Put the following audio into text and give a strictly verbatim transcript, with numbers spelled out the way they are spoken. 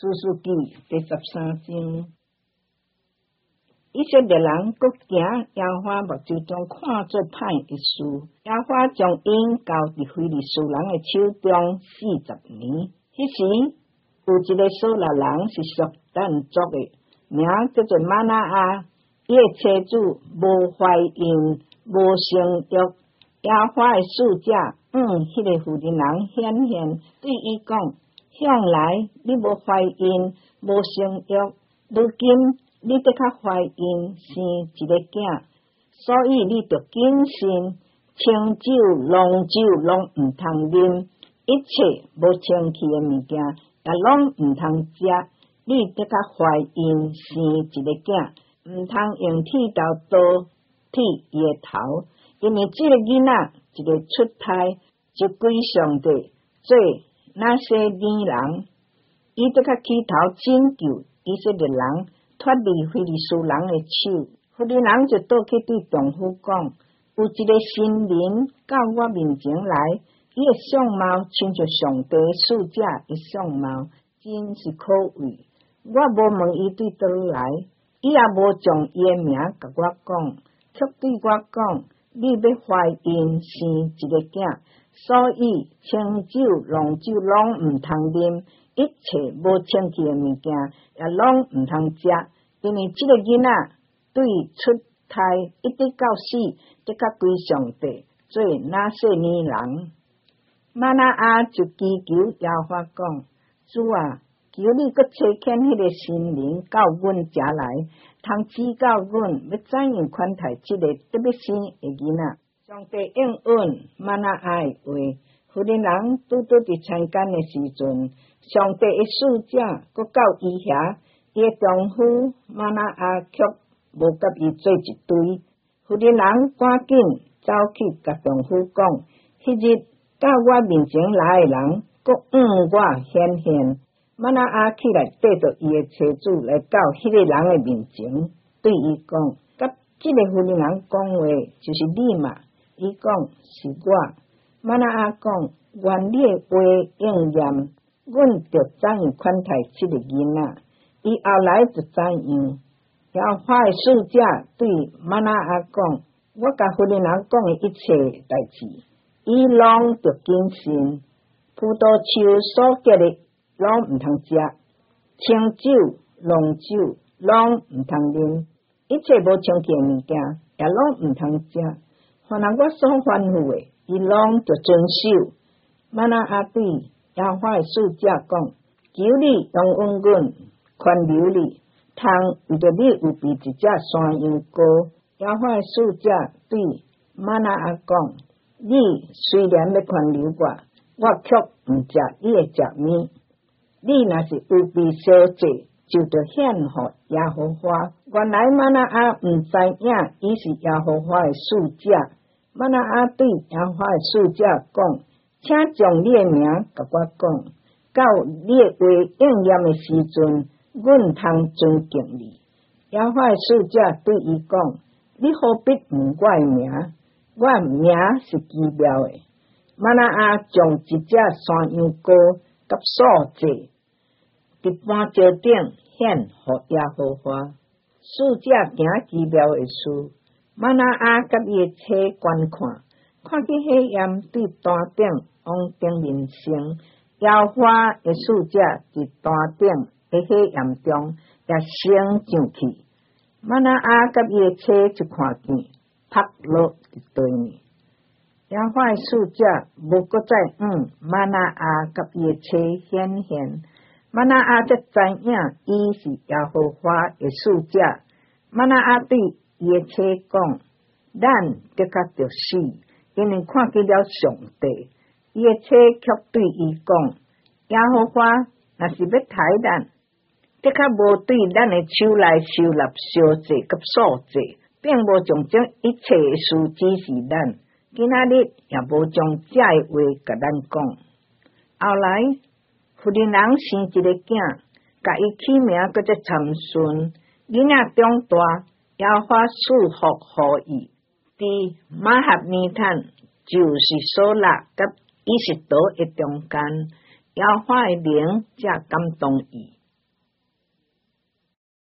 士师记第十三章，以色列人各行耶和华目睭中看做歹的事，耶和华将因交伫非利士人的手中四十年。迄时有一个扫罗人是属但族的，名叫做玛拿阿，伊的妻子无怀孕，无生育。耶和华的使者向迄个妇人人显现，对伊讲：向来你无怀孕，无生育，如今你得较怀孕，生一个囝，所以你着谨慎，清酒、浓酒拢毋通啉，一切无清气的物件也拢毋通食。你得较怀孕，生一个囝，毋通用剃刀刀剃伊的头，因为这个囡仔一个出胎就归上帝做那些女人，伊得较起头拯救以色列人脱离非利士人的手。妇人人就倒去对丈夫讲：有一个新人到我面前来，伊的相貌亲像上帝使者的相貌，真是可畏。我无问伊对倒来，伊也无将伊的名甲我讲，却对我讲：你要怀孕生一个囝，所以清酒、浓酒拢毋通啉，一切无清气的物件也拢毋通食，因为这个囡仔对出胎一直到死，得较归上帝做那些女人。玛拿阿就祈求耶和华讲：主啊，求你搁差遣迄个新人到阮家来，通指教阮要怎样款待这个特别生的囡仔。上帝应允玛拿阿的话，妇人人拄拄伫参干的时阵，上帝的使者搁到伊遐，伊的丈夫玛拿阿却无甲伊做一对。妇人人赶紧走去甲丈夫讲：迄日到我面前来的人，搁向我显现。玛拿阿起来缀着伊的妻子来到迄个人的面前，对伊讲：甲这个妇人人讲话就是你嘛？伊讲：是我。玛拿阿讲：愿你的话应验，阮着怎样款待这个囡仔？伊后来就怎样？耶和华的使者对玛拿阿讲：我甲妇人人讲的一切代志，伊拢着谨慎。葡萄树所结的拢毋通食，清酒、浓酒拢毋通啉，一切无清气的物件也拢毋通食。凡那我所吩咐的，伊拢着遵守。玛拿阿对耶和华的使者讲：求你容允阮宽留你，通为着你有备一只山羊羔。耶和华的使者对玛拿阿讲：你虽然要宽留我，我却毋食你的食物。你若是有备烧祭，就着献予耶和华。原来玛拿阿毋知影伊是耶和华的使者。玛拿阿对耶和华的使者讲：请将你的名甲我讲，到你的话应验的时阵，阮通尊敬你。耶和华的使者对伊讲：你何必问我的名？我的名是奇妙的。玛拿阿将一只山羊羔甲素祭伫磐石顶献予耶和华。使者行奇妙的事，玛拿阿甲伊的妻观看，看见火焰对坛顶往顶面升，耶和华的使者伫坛顶的火焰中也升上去。玛拿阿甲伊的妻就看见，趴落伫地面。耶和华的使者无搁再向玛拿阿甲伊的妻显现。玛拿阿才知影伊是耶和华的使者。玛拿阿对伊的妻讲：咱的确着死，因为看见了上帝。伊的妻却对伊讲：耶和华若是要杀咱，的确无对咱的手来收纳烧祭甲素祭，并无将这一切的事指示咱。今仔日也无将这的话甲咱讲。后来妇人人生一个囝，甲伊起名搁再参孙。囡仔长大，耶和华赐福予伊。伫马哈尼坦，就是所罗甲以实多的中间，耶和华的灵才感动伊。